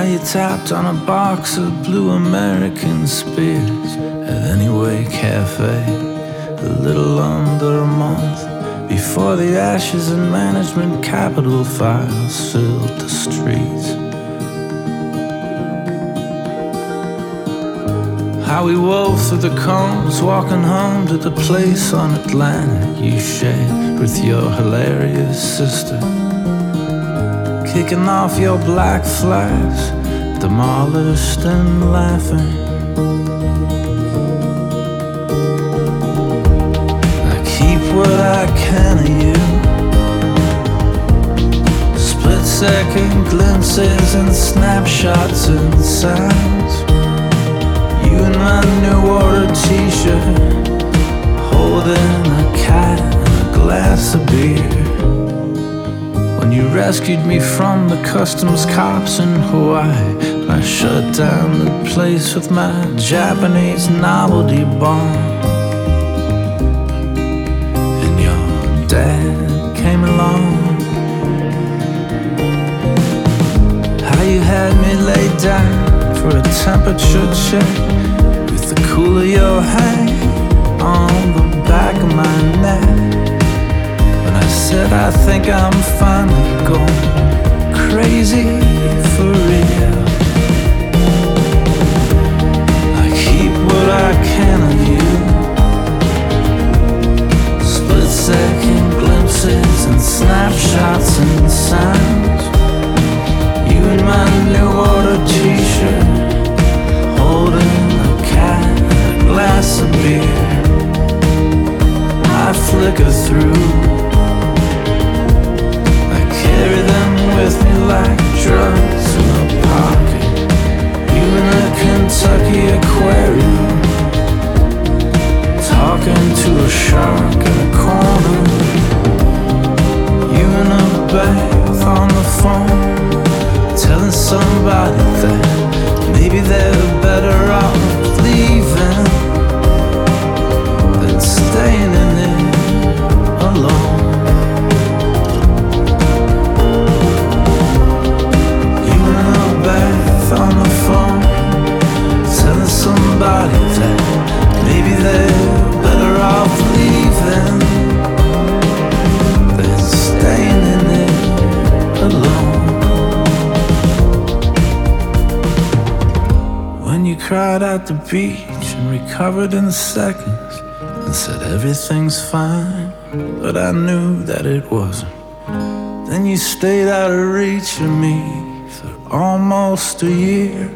you tapped on a box of blue American Spears at Anyway Cafe a little under a month before the ashes and management capital files filled the streets. How we wove through the cones, walking home to the place on Atlantic you shared with your hilarious sister, kicking off your black flags, demolished and laughing. I keep what I can of you, split-second glimpses and snapshots and sounds. You in my New Order t-shirt, holding a cat and a glass of beer. When you rescued me from the customs cops in Hawaii, when I shut down the place with my Japanese novelty bomb, and your dad came along. How you had me laid down for a temperature check with the cool of your hand on the back of my neck. When I said I think I'm finally going crazy for real. I keep what I can of you, split-second glimpses and snapshots and sounds. You in my New Order t-shirt, holding a cat and a glass of beer. I flicker through, I carry them with me like drugs in a pocket. You in a Kentucky aquarium, talking to a shark in a corner. You in a bath on the phone, telling somebody that maybe they're better off leaving than staying in it alone. You in a bath on the phone, telling somebody that maybe they're better off leaving than staying in it alone. You cried at the beach and recovered in seconds and said everything's fine, but I knew that it wasn't. Then you stayed out of reach of me for almost a year.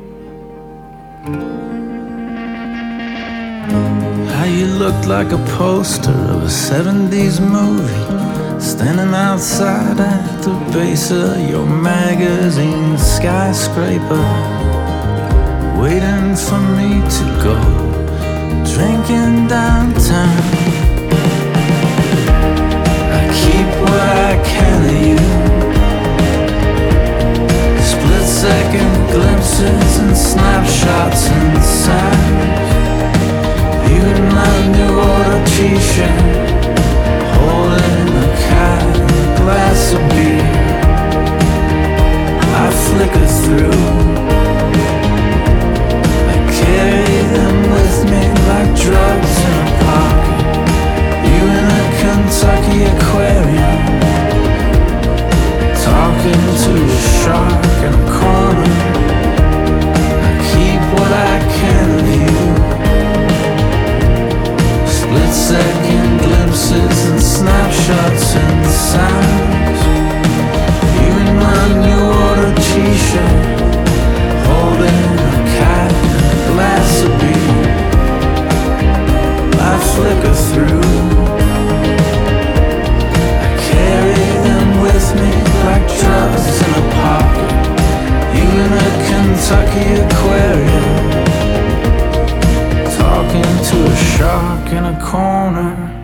How you looked like a poster of a 70s movie, standing outside at the base of your magazine skyscraper, waiting for me to go drinking downtown. I keep what I can of you, split-second glimpses and snapshots and sounds. You in my New Order t-shirt, holding a cat and a glass of beer. I flicker through, carry them with me like drugs in a pocket. You in a Kentucky aquarium, talking to a shark in a corner. I keep what I can of you, split-second glimpses and snapshots and sounds. You in my New Order t-shirt, holding a cat, glass of beer. I flicker through, I carry them with me like drugs in a pocket. You in a Kentucky aquarium, talking to a shark in a corner.